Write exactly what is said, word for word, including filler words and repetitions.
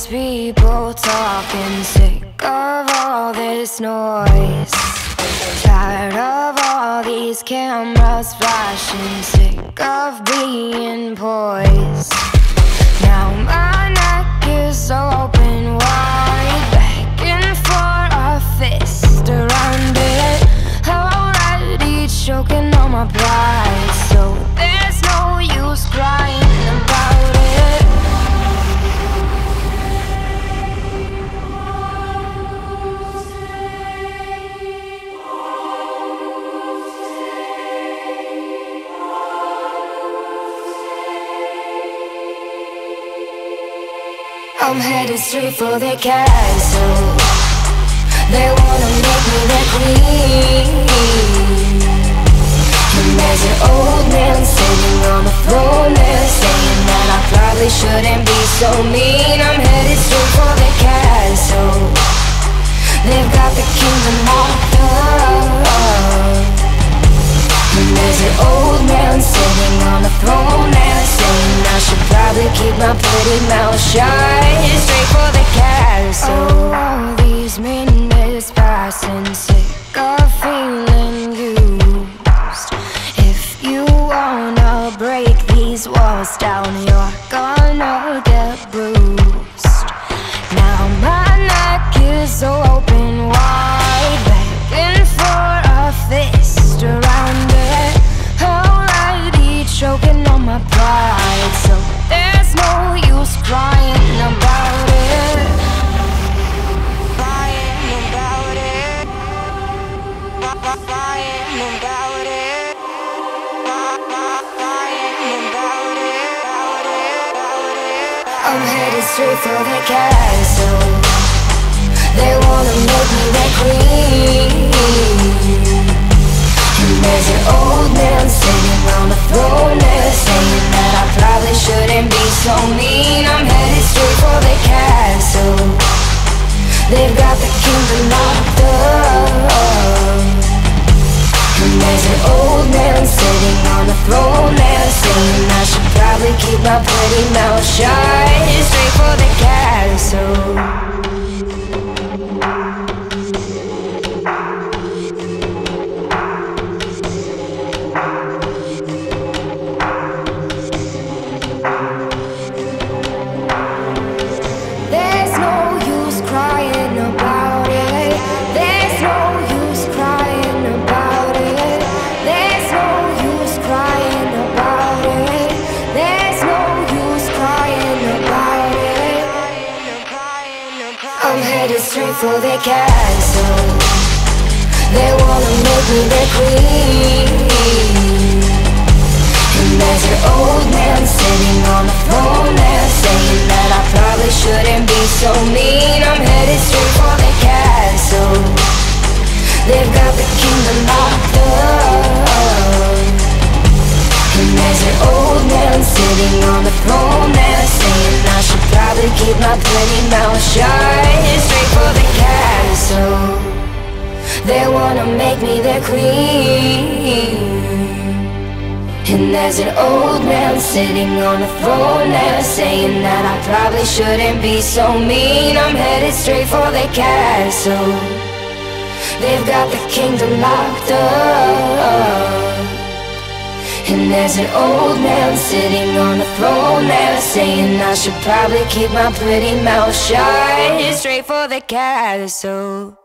these people talking, sick of all this noise, tired of all these cameras flashing, sick of being poised. Now my neck is open wide, begging for a fist around it, already choking on my pride, so there's no use crying about it. I'm headed straight for the castle. They wanna make me their queen. And there's an old man sitting on the throne there, saying that I probably shouldn't be so mean. I'm headed straight for the castle. They've got the kingdom locked up. And there's an old man sitting on the throne there, saying I should probably keep my pretty mouth shut. Straight for the castle. Oh, all these minutes passing, sick of feeling used. If you wanna break these walls down, you're gonna get bruised. Now my neck is open wide, begging for a fist around it, already choking on my pride, so there's no use crying about it. Crying about it. Crying about it. Crying about it. I'm headed straight for the castle. They wanna make me their queen. And there's an old man sitting on the throne there, saying that I probably shouldn't be so mean. I'm headed straight for the castle. They've got the kingdom locked up. And there's an old man sitting on the throne there, saying I should probably keep my pretty mouth shut. Straight for the castle. I'm headed straight for the castle. They wanna make me their queen. And there's an old man sitting on the throne there, saying that I probably shouldn't be so mean. I'm headed straight for the castle. They've got the kingdom locked up. And there's an old man sitting on the throne there, saying I should probably keep my pretty mouth shut. Straight for the castle. They wanna make me their queen. And there's an old man sitting on the throne there, saying that I probably shouldn't be so mean. I'm headed straight for the castle. They've got the kingdom locked up. And there's an old man sitting on the throne there, saying I should probably keep my pretty mouth shut. Straight for the castle.